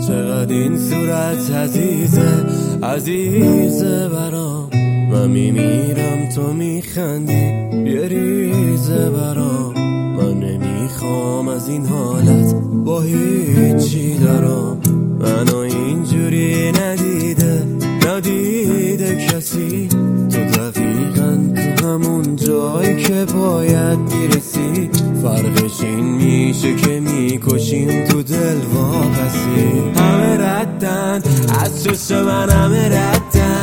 چقدر این صورت عزیزه برام. من میمیرم تو میخندی بریزه برام. من نمیخوام از این حالت با هیچی دارم. منو اینجوری ندیده کسی. تو دقیقاً تو همون جایی که باید میرسی. فرقش این میشه که میکشیم تو دل واپسی. همه ردن از چشم من، همه ردن